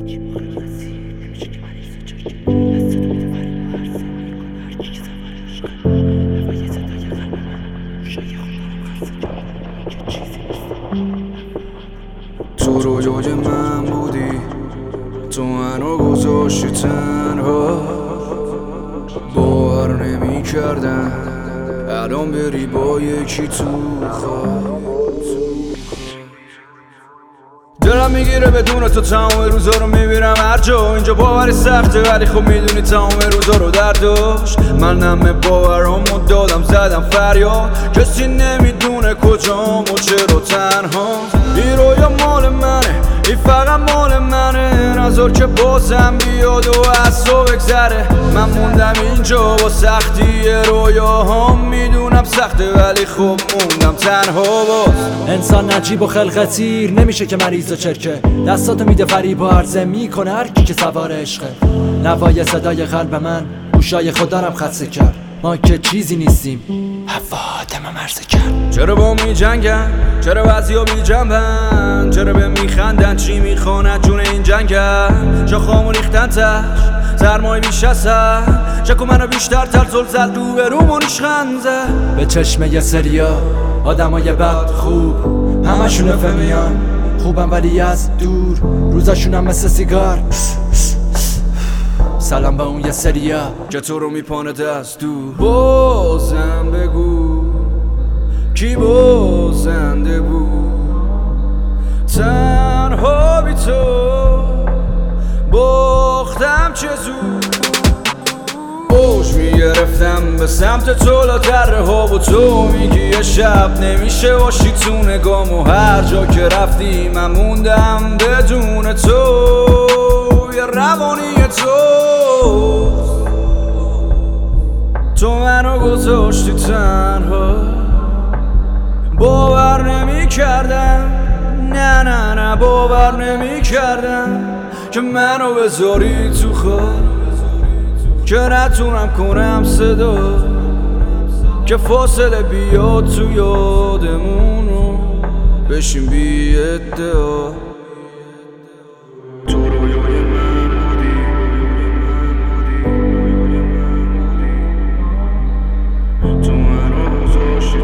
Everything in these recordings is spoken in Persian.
تو رویای من بودی، تو منو گذاشتی تنها، باور نمی کردم الان بری با یکی تو خواب. دلم میگیره بدون تو تمام روزا رو میبینم هر جا، اینجا باوری سخته ولی خب میدونی تمام روزا رو درداش. من نمه باورامو دادم زدم فریاد، کسی نمیدونه کجام و چرا تنها. این رویا مال منه، این فقط مال منه، نذار که بازم بیاد و از تو بگذره. من موندم اینجا با سختی رویاهام، میدونم سخته ولی خب موندم تنها باز. انسان نجیب و خلقتیر نمیشه که مریض و چرکه، دستاتو میده فریب و عرضه میکنه هر کی که سوار عشقه. نوای صدای قلب من گوشای خودارم خدسه کرد، ما که چیزی نیستیم هوا آدم مرزه کرد. چرا با می جنگن، چرا بعضیا بی جنبن، چرا به میخندن چی میخواند جون این جنگن. شاخامو ریختن تش سرمای بیش هستن، شکو منو بیشتر ترزل زد رو به رومون خنزه. به چشم یه سریا آدمای بد خوب همشون فهمیان خوبم ولی از دور، روزاشونم مثل سیگار. سلام به اون یه سریا که تو رو میپانه دست دور. بازم بگو کی بازنده بود، تنها بی تو باختم چه زود. اوج میگرفتم به سمت تو لاتره ها و تو میگی یه شب نمیشه باشی تو نگام، و هر جا که رفتی من موندم بدون تو. یه روانی تو منو گذاشتی تنها، باور نمی کردم، نه نه نه باور نمی کردم که منو بذاری تو خواب، که نتونم کنم صدا، که فاصله بیاد تو یادمونو بشیم بی ادعا. تو رویای من بودی، تو منو گذاشتی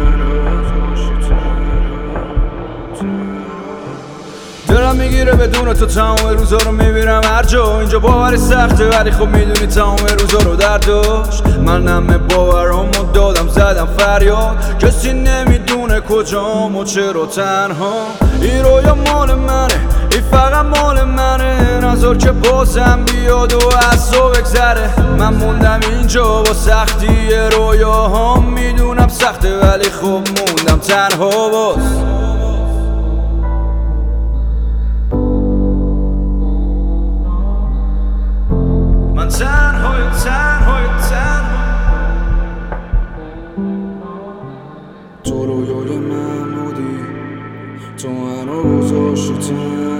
دلم میگیره بدون تو تمام روزا رو میبینم هر جا، اینجا باوری سخته ولی خب میدونی تمام روزا رو درداش. من نمه باورامو دادم زدم فریاد، کسی نمیدونه کجام و چرا تنها. این رویا مال منه، این فقط مال منه، نذار که بازم بیاد و از تو بگذره. من موندم اینجا با سختی رویاهام، میدونم سخته ولی خب موندم تنها باز. من تنهای تو رویای من بودی، تو منو گذاشتی تنها.